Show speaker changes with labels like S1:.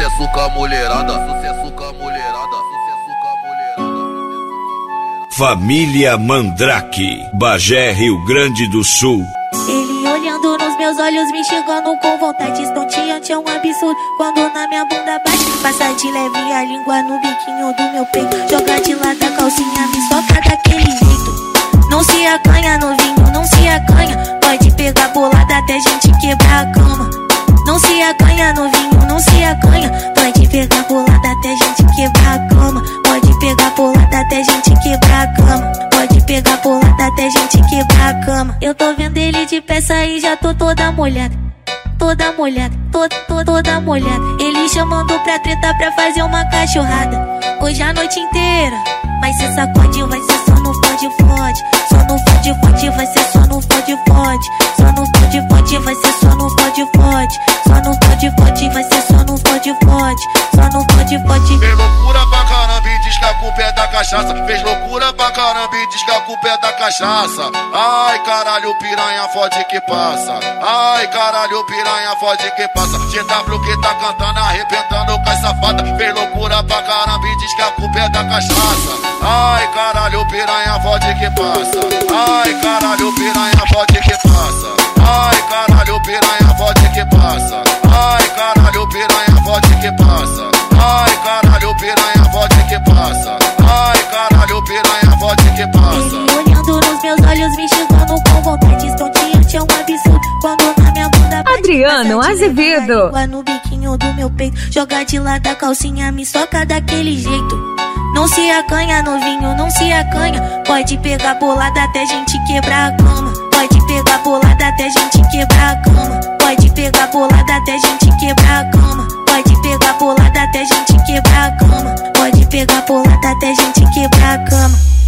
S1: sucesso com a mulherada, sucesso com a mulherada, sucesso com a mulherada.
S2: Família Mandrake, Bagé, Rio Grande do Sul.
S3: Ele olhando nos meus olhos, me enxergando com vontade estonteante, é um absurdo. Quando na minha bunda bate, passa de leve a língua no biquinho do meu peito. Joga de lado a calcinha, me soca daquele jeito. Não se acanha novinho, não se acanha. Pode pegar bolada até gente quebrar a cama. Não se acanha novinho, não se acanha. Pode pegar bolada até gente quebrar a cama. Pode pegar bolada até gente quebrar a cama. Pode pegar bolada até gente quebrar a cama. Eu tô vendo ele de peça e já tô toda molhada. Toda molhada, toda molhada. Ele chamando pra treta pra fazer uma cachorrada. Hoje a noite inteira vai ser sacode, vai ser só no fode-fode. Só no fode-fode, vai ser só no fode-fode. Só no fode-fode, vai ser só no fode-fode. Só no fode-fode, vai ser só no fode-fode. Só no fode-fode.
S4: Fez loucura pra caramba e diz que a culpa é da cachaça. Fez loucura pra caramba e diz que a culpa é da cachaça. Ai caralho, piranha fode que passa. Ai caralho, piranha fode que passa. GW que tá cantando, arrebentando com as safadas. Fez loucura pra caramba e diz que a culpa é da cachaça. Ai caralho, piranha fode que passa. Ai caralho, piranha fode que passa. Ai caralho, piranha fode que passa. Ai caralho, piranha fode que passa. Ai caralho, piranha fode que passa. Ai caralho, piranha fode que passa.
S3: Ele olhando nos meus olhos, me enxergando com vontade estonteante, é um absurdo. Quando na minha bunda bate,
S5: Adriano Azevedo.
S3: No biquinho do meu peito. Joga de lado a calcinha, me soca daquele jeito. Não se acanha novinho, não se acanha. Pode pegar bolada até gente quebrar a cama. Pode pegar bolada até gente quebrar a cama. Pode pegar bolada até gente quebrar a cama. Pode pegar bolada até gente quebrar a cama. Pode pegar bolada até gente quebrar a cama.